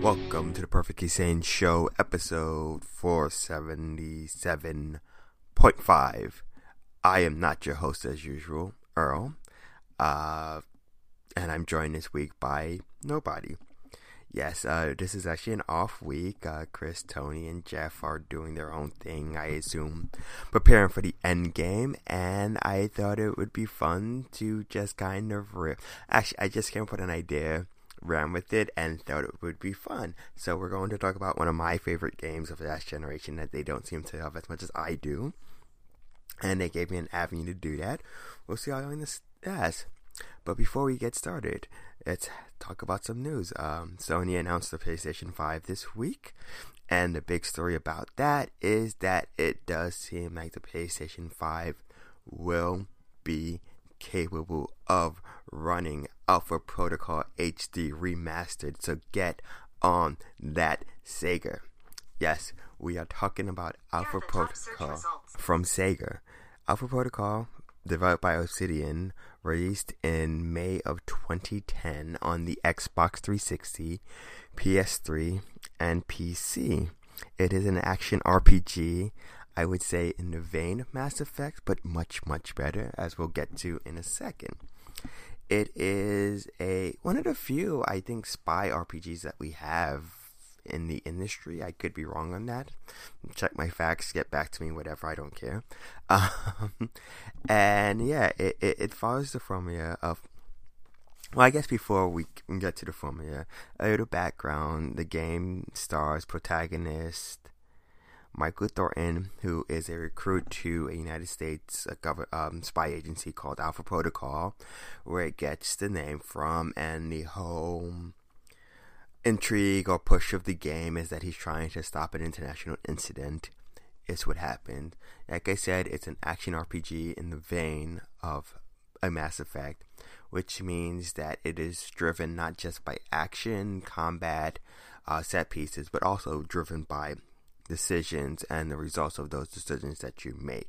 Welcome to the Perfectly Sane Show, episode 477.5. I am not your host as usual, Earl, and I'm joined this week by nobody. Yes, this is actually an off week. Chris, Tony, and Jeff are doing their own thing, I assume, preparing for the end game, and I thought it would be fun to just kind of Actually, I just came up with an idea, ran with it, and thought it would be fun. So we're going to talk about one of my favorite games of the last generation that they don't seem to have as much as I do, and they gave me an avenue to do that. We'll see how long this lasts. But before we get started, let's talk about some news. Sony announced the PlayStation 5 this week, and the big story about that is that it does seem like the PlayStation 5 will be capable of running Alpha Protocol HD Remastered. So get on that, Sega. Yes, we are talking about Alpha Protocol from Sega. Alpha Protocol, developed by Obsidian, released in May of 2010 on the Xbox 360, PS3, and PC. It is an action RPG, I would say in the vein of Mass Effect, but much, much better, as we'll get to in a second. It is one of the few, I think, spy RPGs that we have in the industry. I could be wrong on that. Check my facts, get back to me, whatever, I don't care. And yeah, it follows the formula of, well, I guess before we can get to the formula, a little background. The game stars protagonist Michael Thornton, who is a recruit to a United States spy agency called Alpha Protocol, where it gets the name from, and the whole intrigue or push of the game is that he's trying to stop an international incident. Is what happened. Like I said, it's an action RPG in the vein of a Mass Effect, which means that it is driven not just by action, combat, set pieces, but also driven by decisions and the results of those decisions that you make.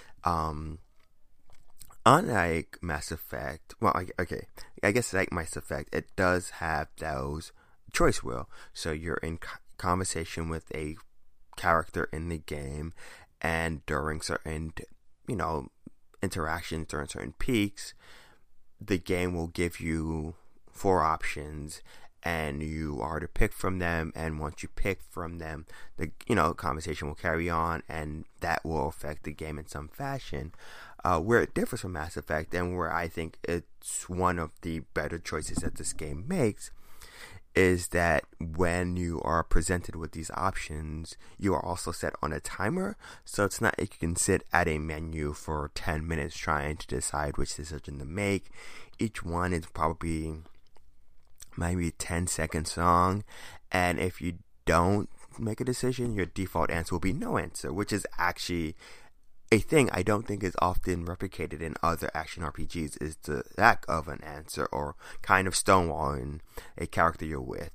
Unlike Mass Effect, I guess like Mass Effect, it does have those choice wheel. So you're in conversation with a character in the game, and during certain, interactions, during certain peaks, the game will give you 4 options, and you are to pick from them, and once you pick from them, the conversation will carry on, and that will affect the game in some fashion. Where it differs from Mass Effect, and where I think it's one of the better choices that this game makes, is that when you are presented with these options, you are also set on a timer. So it's not like you can sit at a menu for 10 minutes trying to decide which decision to make. Each one is probably maybe 10 seconds long, and if you don't make a decision, your default answer will be no answer, which is actually a thing I don't think is often replicated in other action RPGs, is the lack of an answer, or kind of stonewalling a character you're with.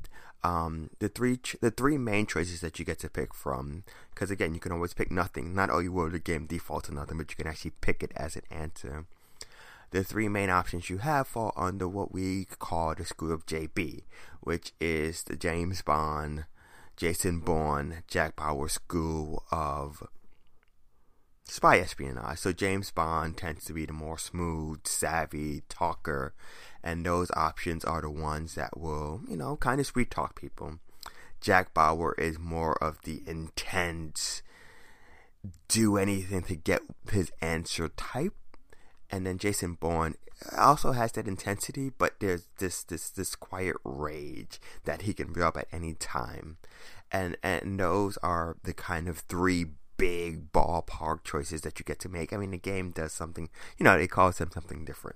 The three main choices that you get to pick from, because again, you can always pick nothing. Not only will the game default to nothing, but you can actually pick it as an answer. The 3 main options you have fall under what we call the School of JB, which is the James Bond, Jason Bourne, Jack Bauer school of spy espionage. So James Bond tends to be the more smooth, savvy talker, and those options are the ones that will, kind of sweet talk people. Jack Bauer is more of the intense, do anything to get his answer type. And then Jason Bourne also has that intensity, but there's this quiet rage that he can build up at any time. And those are the kind of 3 big ballpark choices that you get to make. I mean, the game does something, it calls them something different.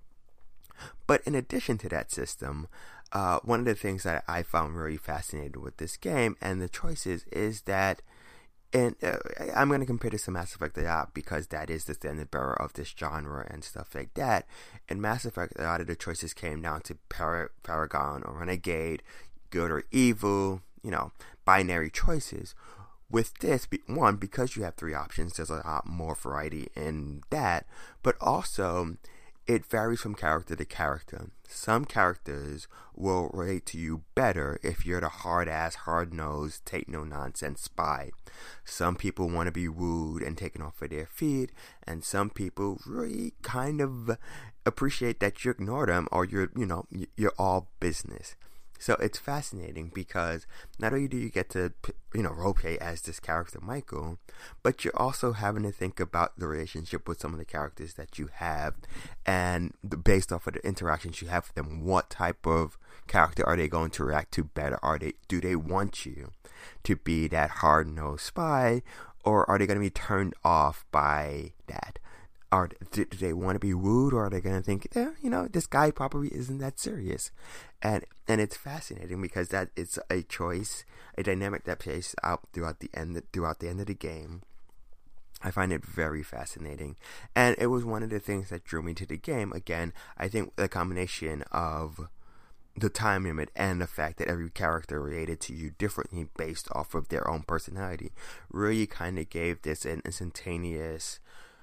But in addition to that system, one of the things that I found really fascinating with this game and the choices is that, and I'm going to compare this to Mass Effect a lot because that is the standard bearer of this genre and stuff like that. In Mass Effect, a lot of the choices came down to Paragon or Renegade, good or evil, binary choices. With this, one, because you have 3 options, there's a lot more variety in that, but also it varies from character to character. Some characters will relate to you better if you're the hard-ass, hard-nosed, take-no-nonsense spy. Some people want to be wooed and taken off of their feet, and some people really kind of appreciate that you ignore them or you're all business. So it's fascinating because not only do you get to, roleplay as this character Michael, but you're also having to think about the relationship with some of the characters that you have, and based off of the interactions you have with them, what type of character are they going to react to better? Do they want you to be that hard-nosed spy, or are they going to be turned off by that? Do they want to be wooed, or are they going to think, this guy probably isn't that serious? And it's fascinating because that it's a choice, a dynamic that plays out throughout the end of the game. I find it very fascinating, and it was one of the things that drew me to the game. Again, I think the combination of the time limit and the fact that every character related to you differently based off of their own personality really kind of gave this an instantaneous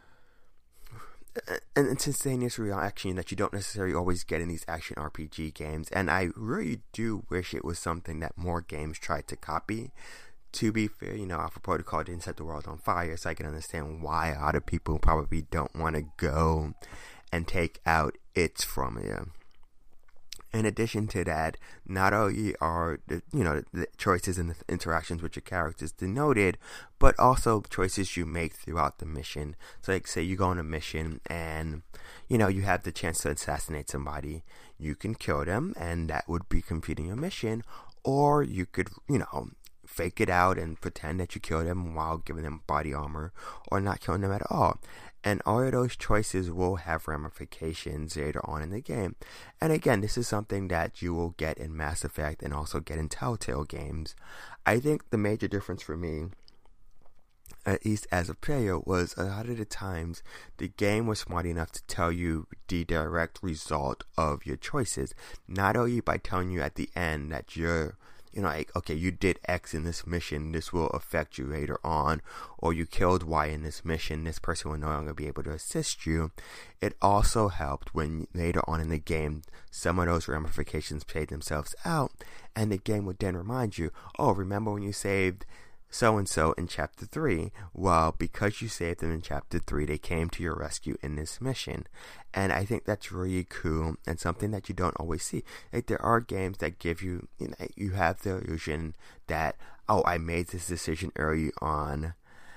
reaction that you don't necessarily always get in these action RPG games, and I really do wish it was something that more games tried to copy. To be fair, Alpha Protocol didn't set the world on fire, so I can understand why a lot of people probably don't want to go and take out its formula. In addition to that, not only are the choices and the interactions with your characters denoted, but also choices you make throughout the mission. So, like, say you go on a mission and you have the chance to assassinate somebody. You can kill them, and that would be completing your mission, or you could fake it out and pretend that you killed them while giving them body armor, or not killing them at all. And all of those choices will have ramifications later on in the game. And again, this is something that you will get in Mass Effect and also get in Telltale games. I think the major difference for me, at least as a player, was a lot of the times the game was smart enough to tell you the direct result of your choices. Not only by telling you at the end that you're okay, you did X in this mission, this will affect you later on, or you killed Y in this mission, this person will no longer be able to assist you. It also helped when later on in the game, some of those ramifications played themselves out, and the game would then remind you, oh, remember when you saved so-and-so in Chapter 3? Well, because you saved them in Chapter 3, they came to your rescue in this mission. And I think that's really cool and something that you don't always see. Like, there are games that give you, you have the illusion that, oh, I made this decision early on,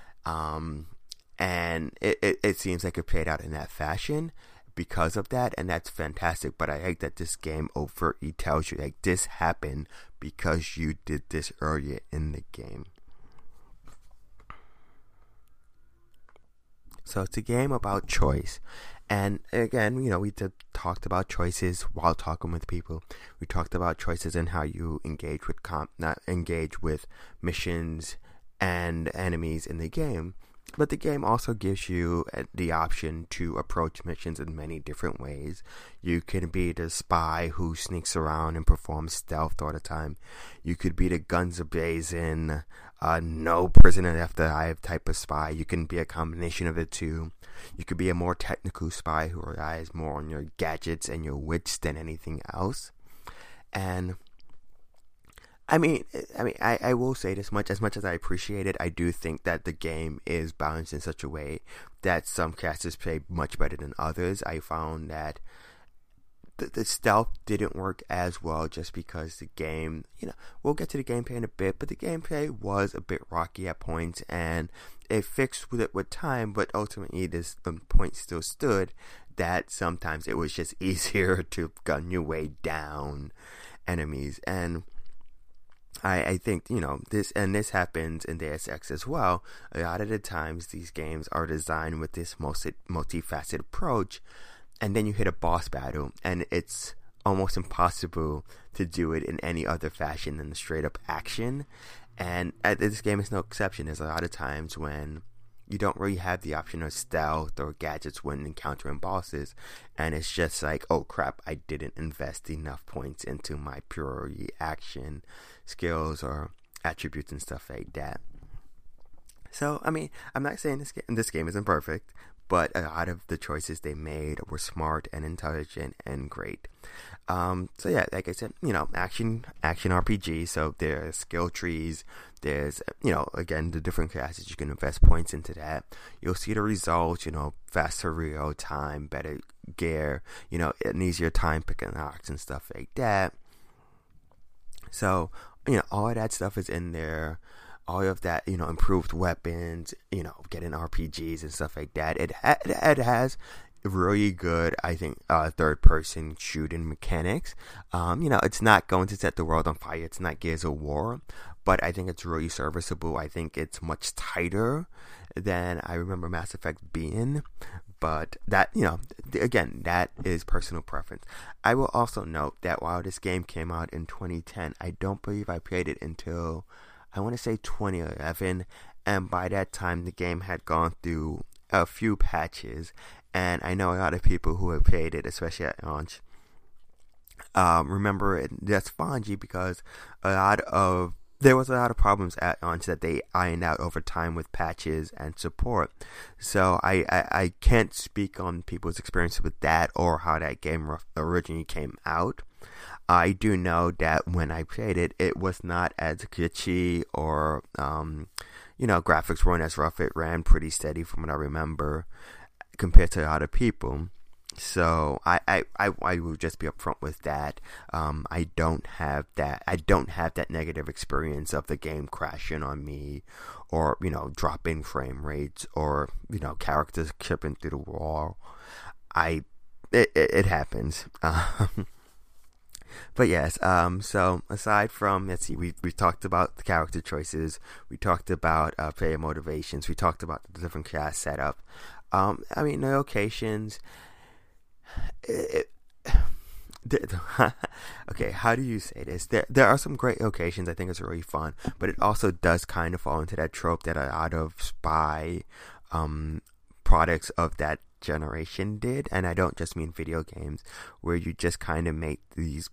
and it seems like it played out in that fashion because of that, and that's fantastic. But I like that this game overtly tells you, like, this happened because you did this earlier in the game. So it's a game about choice. And again, we talked about choices while talking with people. We talked about choices and how you engage with missions and enemies in the game. But the game also gives you the option to approach missions in many different ways. You can be the spy who sneaks around and performs stealth all the time. You could be the guns a-blazing, no prisoner left alive type of spy. You can be a combination of the two. You could be a more technical spy who relies more on your gadgets and your wits than anything else. And I will say this much. As much as I appreciate it, I do think that the game is balanced in such a way that some classes play much better than others. I found that the stealth didn't work as well just because the game, we'll get to the gameplay in a bit, but the gameplay was a bit rocky at points, and it fixed with it with time, but ultimately the point still stood that sometimes it was just easier to gun your way down enemies. And I think, this happens in Deus Ex as well. A lot of the times these games are designed with this multifaceted approach, and then you hit a boss battle, and it's almost impossible to do it in any other fashion than the straight up action. And this game is no exception. There's a lot of times when you don't really have the option of stealth or gadgets when encountering bosses, and it's just like, oh crap, I didn't invest enough points into my pure action skills or attributes and stuff like that. So, I'm not saying this game isn't perfect, but a lot of the choices they made were smart and intelligent and great. So yeah, like I said, action RPG. So there's skill trees. There's, again, the different classes. You can invest points into that. You'll see the results, faster real time, better gear, an easier time picking locks and stuff like that. So, all of that stuff is in there. All of that, improved weapons, getting RPGs and stuff like that. It has really good, I think, third-person shooting mechanics. It's not going to set the world on fire. It's not Gears of War, but I think it's really serviceable. I think it's much tighter than I remember Mass Effect being. But that, again, that is personal preference. I will also note that while this game came out in 2010, I don't believe I played it until, I want to say 2011. And by that time, the game had gone through a few patches. And I know a lot of people who have played it, especially at launch, remember it that's fondly because there was a lot of problems at launch that they ironed out over time with patches and support. So I can't speak on people's experience with that or how that game originally came out. I do know that when I played it, it was not as glitchy or, graphics weren't as rough. It ran pretty steady from what I remember compared to other people. So I will just be upfront with that. I don't have that negative experience of the game crashing on me, or dropping frame rates, or characters chipping through the wall. It happens. But yes, so aside from, let's see, we talked about the character choices, we talked about player motivations, we talked about the different class setup. The locations. Okay, how do you say this? There are some great locations. I think it's really fun, but it also does kind of fall into that trope that a lot of spy products of that generation did, and I don't just mean video games, where you just kind of make the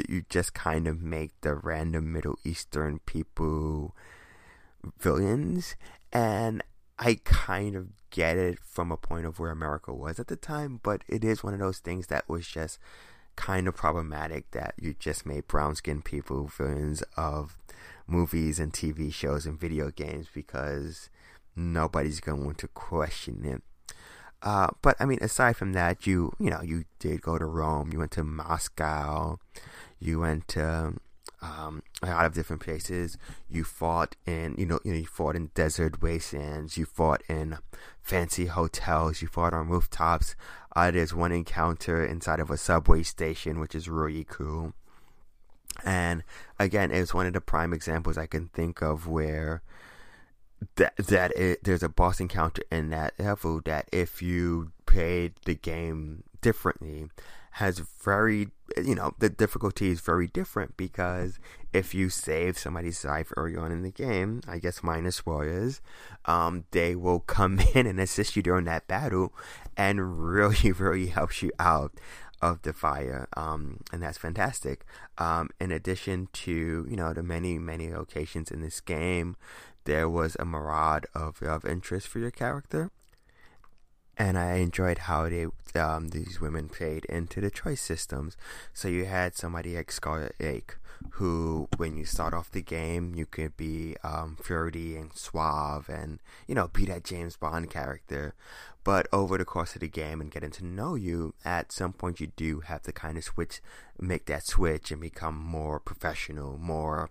random Middle Eastern people villains, and I kind of get it from a point of where America was at the time, but it is one of those things that was just kind of problematic, that you just made brown-skinned people villains of movies and TV shows and video games because nobody's going to question it. But I mean, aside from that, you did go to Rome, you went to Moscow, you went to a lot of different places. You fought in, you fought in desert wastelands. You fought in fancy hotels. You fought on rooftops. There's one encounter inside of a subway station, which is really cool. And again, it's one of the prime examples I can think of where there's a boss encounter in that level that, if you played the game differently, has very, the difficulty is very different, because if you save somebody's life early on in the game, I guess minus spoilers, they will come in and assist you during that battle and really, really helps you out of the fire, and that's fantastic. In addition to, the many, many locations in this game, there was a mirage of love interest for your character. And I enjoyed how these women played into the choice systems. So you had somebody like Scarlet Lake, who, when you start off the game, you could be flirty and suave and, be that James Bond character. But over the course of the game and getting to know you, at some point you do have to kind of make that switch and become more professional, more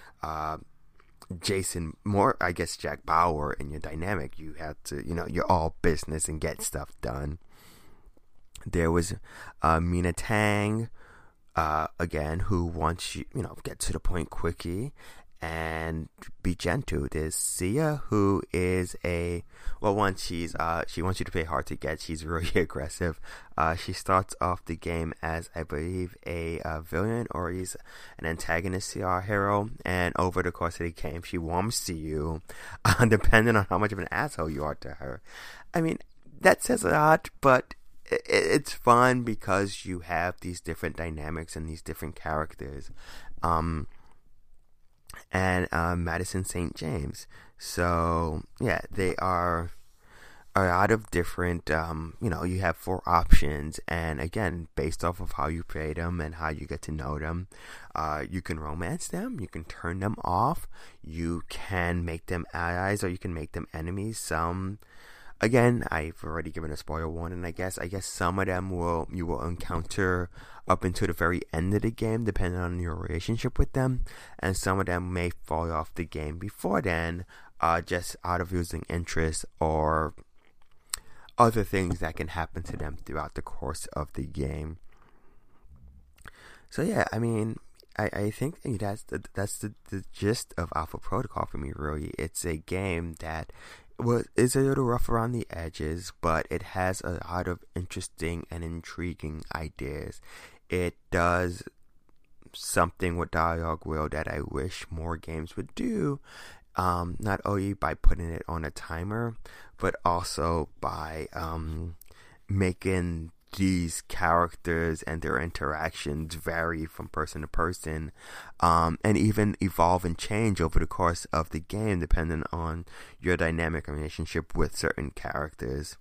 Jason, more, I guess, Jack Bauer in your dynamic. You have to, you're all business and get stuff done. There was Mina Tang, again, who wants you, get to the point quickly and be gentle. There's Sia, who is she wants you to play hard to get. She's really aggressive. She starts off the game as, I believe, a villain, or he's an antagonist to our hero, and over the course of the game, she warms to you, depending on how much of an asshole you are to her. I mean, that says a lot, but it's fun because you have these different dynamics and these different characters. And Madison St. James. So, yeah, they are a lot of different, you have 4 options, and again, based off of how you play them and how you get to know them, you can romance them, you can turn them off, you can make them allies, or you can make them enemies. Some, again, I've already given a spoiler warning, I guess some of them you will encounter up until the very end of the game, depending on your relationship with them, and some of them may fall off the game before then, just out of losing interest or other things that can happen to them throughout the course of the game. So yeah, I mean, I think that's the gist of Alpha Protocol for me, really. It's a game that is a little rough around the edges, but it has a lot of interesting and intriguing ideas. It does something with dialogue wheel that I wish more games would do, not only by putting it on a timer, but also by making these characters and their interactions vary from person to person, and even evolve and change over the course of the game depending on your dynamic relationship with certain characters.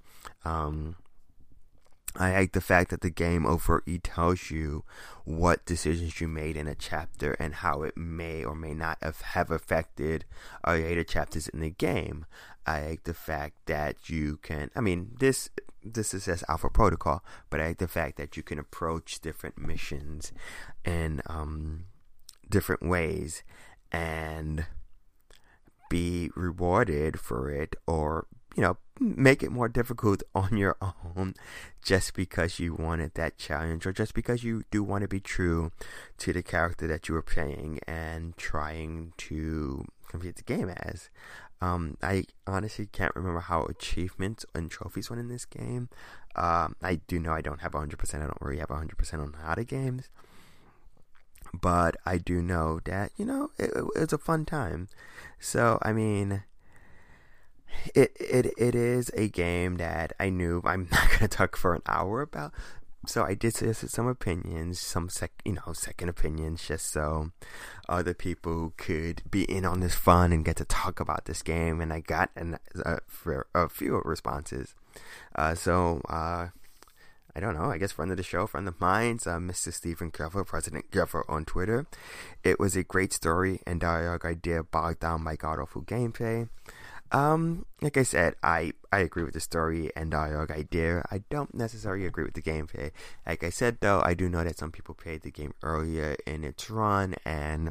I like the fact that the game overtly tells you what decisions you made in a chapter and how it may or may not have affected later chapters in the game. I like the fact that you can, this is just Alpha Protocol, but I like the fact that you can approach different missions in different ways and be rewarded for it, or make it more difficult on your own just because you wanted that challenge, or just because you do want to be true to the character that you were playing and trying to complete the game as. I honestly can't remember how achievements and trophies went in this game. I do know I don't have 100%. I don't really have 100% on a lot of games, but I do know that it's a fun time. So I mean, it is a game that I knew I'm not going to talk for an hour about. So I did solicit some opinions, some second opinions, just so other people could be in on this fun and get to talk about this game. And I got a few responses. So I don't know, I guess friend of the show, friend of mine, Mr. Stephen Glover, President Glover on Twitter. It was a great story and dialogue idea bogged down by god-awful gameplay. Like I said, I agree with the story and dialogue idea. I don't necessarily agree with the gameplay. Like I said, though, I do know that some people played the game earlier in its run, and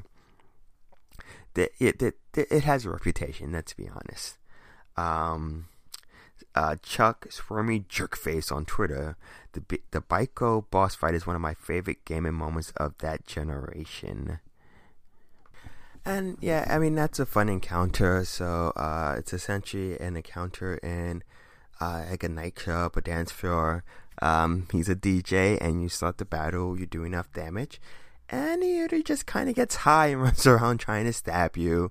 it has a reputation, let's be honest. Chuck Squirmy Jerkface on Twitter, the Baiko boss fight is one of my favorite gaming moments of that generation. And yeah, I mean, that's a fun encounter. So it's essentially an encounter in like a nightclub, a dance floor. He's a DJ, and you start the battle, you do enough damage, and he just kind of gets high and runs around trying to stab you.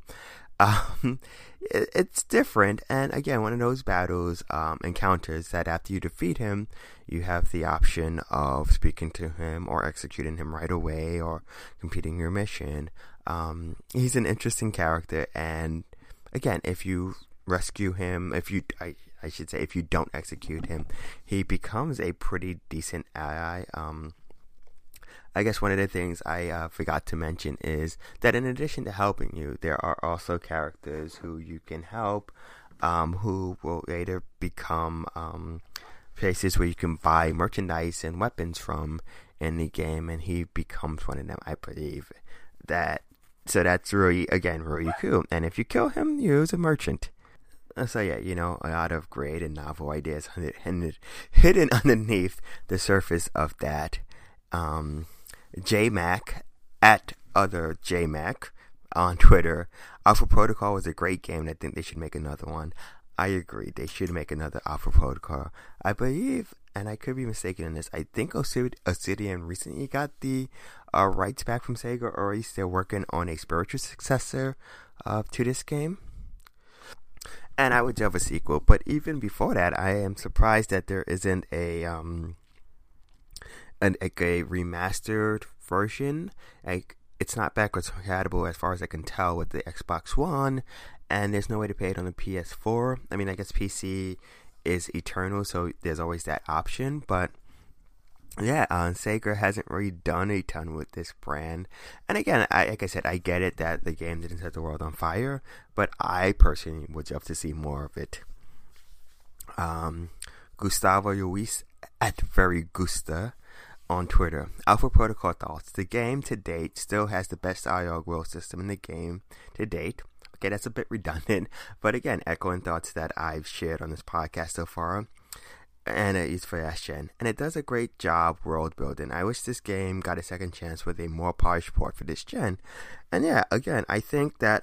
It's different, and again, one of those battles, encounters that after you defeat him, you have the option of speaking to him or executing him right away or completing your mission. He's an interesting character, and again, if you rescue him, if you don't execute him, he becomes a pretty decent ally. I guess one of the things I forgot to mention is that in addition to helping you, there are also characters who you can help, who will later become places where you can buy merchandise and weapons from in the game, and he becomes one of them, I believe. So that's really cool. And if you kill him, you lose a merchant. So yeah, a lot of great and novel ideas hidden underneath the surface of that. JMac at other JMac on Twitter. Alpha Protocol was a great game. I think they should make another one. I agree. They should make another Alpha Protocol. I believe, and I could be mistaken in this, I think Obsidian recently got the rights back from Sega, or at least they're working on a spiritual successor to this game. And I would love a sequel. But even before that, I am surprised that there isn't a remastered version. Like, it's not backwards compatible as far as I can tell with the Xbox One, and there's no way to play it on the PS4. I mean, I guess PC is eternal, so there's always that option. But yeah, Sega hasn't really done a ton with this brand. And again, like I said, I get it that the game didn't set the world on fire, but I personally would love to see more of it. Gustavo Luis at Very Gusta on Twitter. Alpha Protocol thoughts. The game to date still has the best dialogue world system in the game to date. Okay, that's a bit redundant, but again, echoing thoughts that I've shared on this podcast so far. And it's for last gen, and it does a great job world building. I wish this game got a second chance with a more polished port for this gen. And yeah, again, I think that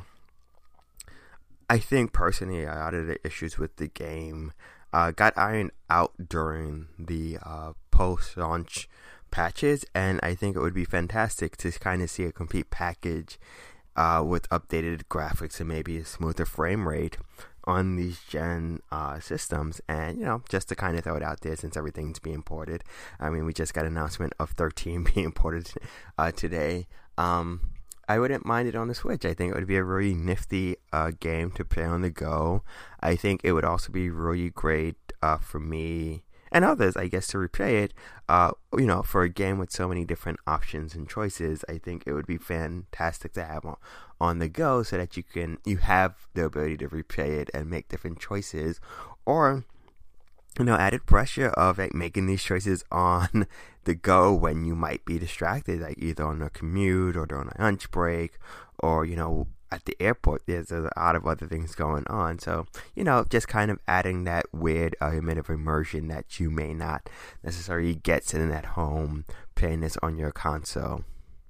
I think personally a lot of the issues with the game got ironed out during the post-launch patches, and I think it would be fantastic to kind of see a complete package with updated graphics and maybe a smoother frame rate on these gen systems. And just to kind of throw it out there, since everything's being ported, I mean, we just got an announcement of 13 being ported today. I wouldn't mind it on the Switch. I think it would be a really nifty game to play on the go. I think it would also be really great for me and others, I guess, to replay it. For a game with so many different options and choices, I think it would be fantastic to have on the go, so that you have the ability to replay it and make different choices, or added pressure of like making these choices on the go when you might be distracted, like either on a commute or during a lunch break, or at the airport. There's a lot of other things going on, so just kind of adding that weird element of immersion that you may not necessarily get sitting at home playing this on your console.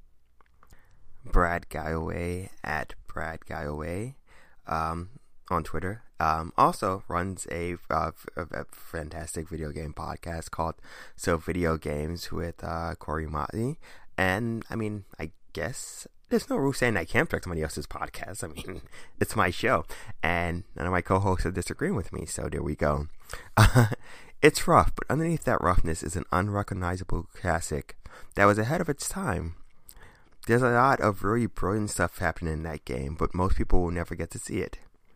Brad Galloway at Brad Galloway on Twitter also runs a fantastic video game podcast called So Video Games with Corey Motley. And I mean, I guess there's no rule saying I can't direct somebody else's podcast. I mean, it's my show, and none of my co-hosts are disagreeing with me, so there we go. It's rough, but underneath that roughness is an unrecognizable classic that was ahead of its time. There's a lot of really brilliant stuff happening in that game, but most people will never get to see it.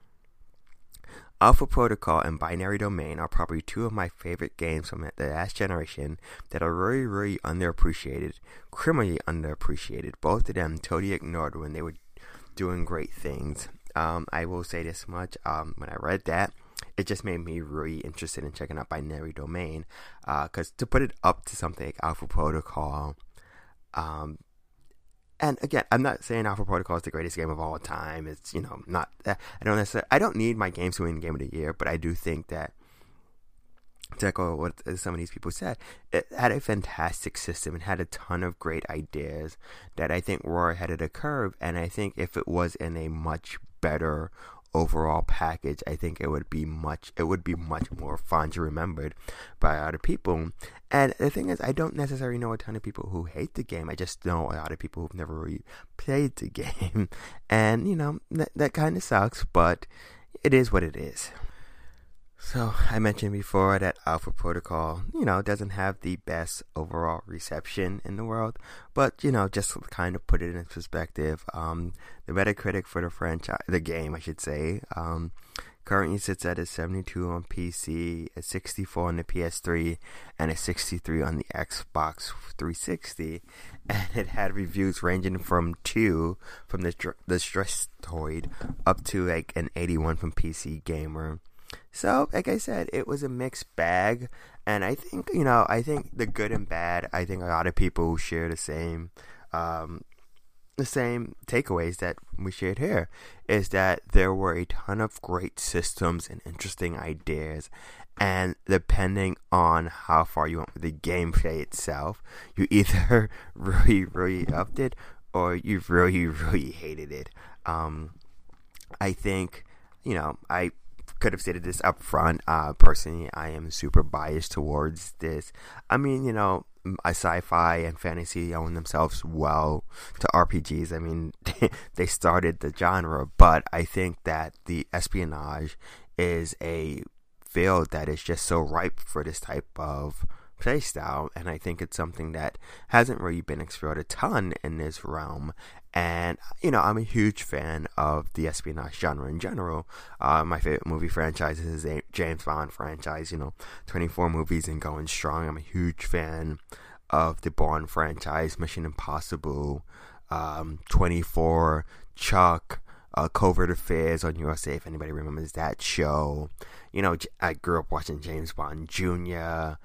Alpha Protocol and Binary Domain are probably two of my favorite games from the last generation that are really, really underappreciated, criminally underappreciated. Both of them totally ignored when they were doing great things. I will say this much, when I read that, it just made me really interested in checking out Binary Domain, because to put it up to something like Alpha Protocol, and again, I'm not saying Alpha Protocol is the greatest game of all time. It's, not, I don't need my games to win Game of the Year, but I do think that, to echo what some of these people said, it had a fantastic system. It had a ton of great ideas that I think were ahead of the curve, and I think if it was in a much better overall package, I think it would be much more fondly remembered by a lot of people. And the thing is, I don't necessarily know a ton of people who hate the game. I just know a lot of people who've never really played the game, and that kind of sucks, but it is what it is. So I mentioned before that Alpha Protocol, doesn't have the best overall reception in the world, but just to kind of put it in perspective, the Metacritic for the game, I should say, currently sits at a 72 on PC, a 64 on the PS3, and a 63 on the Xbox 360, and it had reviews ranging from 2 from the Stressoid up to like an 81 from PC Gamer. So, like I said, it was a mixed bag, and I think, I think the good and bad, I think a lot of people share the same takeaways that we shared here, is that there were a ton of great systems and interesting ideas, and depending on how far you went with the gameplay itself, you either really, really loved it, or you really, really hated it. I think, I could have stated this up front. Personally, I am super biased towards this. I mean, sci-fi and fantasy own themselves well to RPGs. I mean, they started the genre, but I think that the espionage is a field that is just so ripe for this type of play style, and I think it's something that hasn't really been explored a ton in this realm. And I'm a huge fan of the espionage genre in general. My favorite movie franchise is a James Bond franchise, 24 movies and going strong. I'm a huge fan of the Bourne franchise, Mission Impossible, 24, Chuck, Covert Affairs on USA, if anybody remembers that show. I grew up watching James Bond Jr.,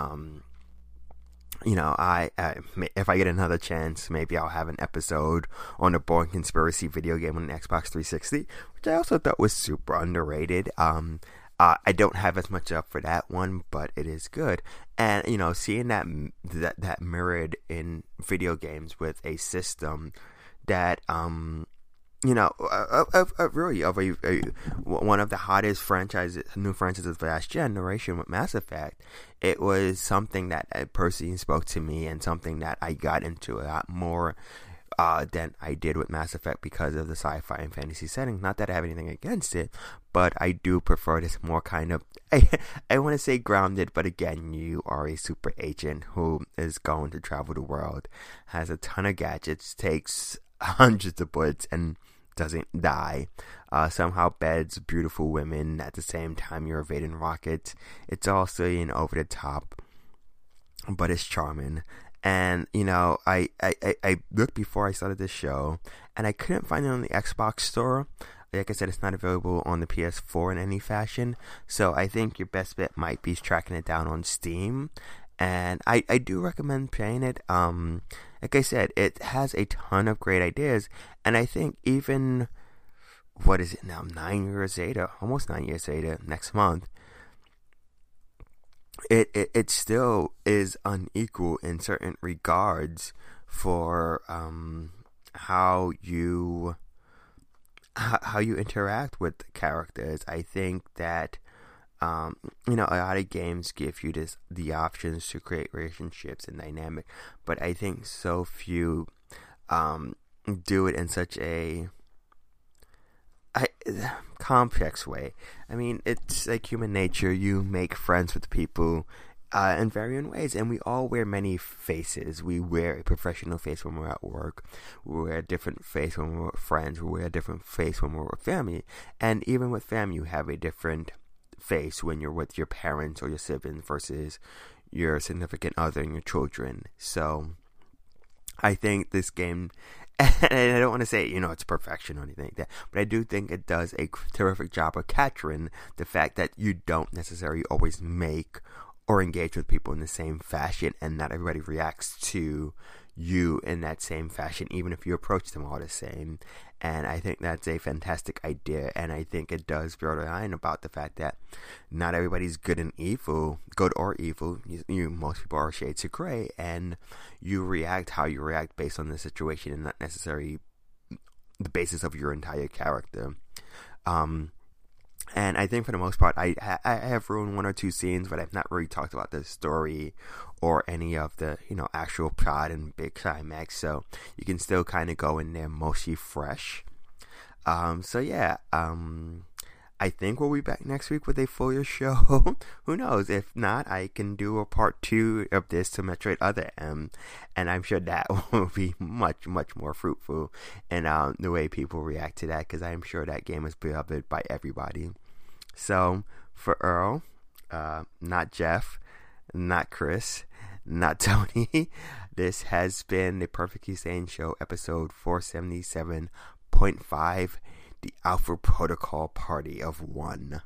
if I get another chance, maybe I'll have an episode on the Bourne Conspiracy video game on the Xbox 360, which I also thought was super underrated. I don't have as much up for that one, but it is good. And seeing that mirrored in video games with a system that really one of the hottest new franchises of the last generation with Mass Effect. It was something that personally spoke to me, and something that I got into a lot more than I did with Mass Effect because of the sci-fi and fantasy setting. Not that I have anything against it, but I do prefer this more kind of, I want to say grounded, but again, you are a super agent who is going to travel the world, has a ton of gadgets, takes hundreds of bullets, and doesn't die. Somehow beds beautiful women at the same time you're evading rockets. It's all silly and over the top, but it's charming. And I looked before I started this show, and I couldn't find it on the Xbox store. Like I said, it's not available on the PS4 in any fashion, so I think your best bet might be tracking it down on Steam. And I do recommend playing it. Like I said, it has a ton of great ideas, and I think even, what is it now, 9 years later, almost 9 years later, next month, it still is unequal in certain regards for how you interact with the characters. I think that a lot of games give you the options to create relationships and dynamic, but I think so few do it in such a complex way. I mean, it's like human nature. You make friends with people in varying ways, and we all wear many faces. We wear a professional face when we're at work. We wear a different face when we're with friends. We wear a different face when we're with family. And even with family, you have a different face when you're with your parents or your siblings versus your significant other and your children. So I think this game, and I don't want to say it's perfection or anything like that, but I do think it does a terrific job of capturing the fact that you don't necessarily always make or engage with people in the same fashion, and not everybody reacts to you in that same fashion, even if you approach them all the same. And I think that's a fantastic idea, and I think it does build a line about the fact that not everybody's good or evil. Most people are shades of gray, and you react how you react based on the situation, and not necessarily the basis of your entire character. And I think for the most part, I have ruined one or two scenes, but I've not really talked about the story or any of the, actual plot and big climax. So you can still kind of go in there mostly fresh. I think we'll be back next week with a fuller show. Who knows? If not, I can do a part 2 of this to Metroid Other M, and I'm sure that will be much, much more fruitful in the way people react to that, because I'm sure that game is beloved by everybody. So, for Earl, not Jeff, not Chris, not Tony, this has been the Perfectly Sane Show, episode 477.5, the Alpha Protocol Party of One.